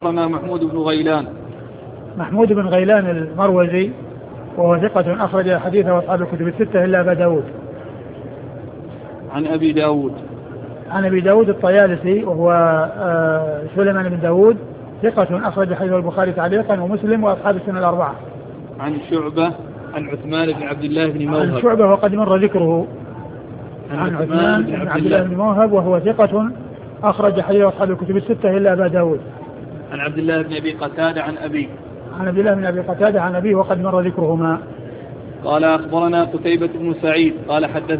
محمود بن غيلان. محمود بن غيلان المروزي وهو ثقة أخرج حديثه أصحاب الكتب الستة إلا أبا داود. عن أبي داود. عن أبي داود الطيالسي وهو سليمان بن داود ثقة أخرج حديثه البخاري تعليقا ومسلم وأصحاب السنة الأربعة. عن شعبة عن عثمان بن عبد الله بن موهب. عن شعبة وقد مر ذكره. عن عثمان بن عبد الله بن موهب وهو ثقة أخرج حديثه أصحاب الكتب الستة إلا أبا داود. عن عبد الله بن أبي قتادة عن أبي. عن عبد الله بن أبي قتادة عن أبيه وقد مر ذكرهما. قال أخبرنا قتيبة بن سعيد قال حدث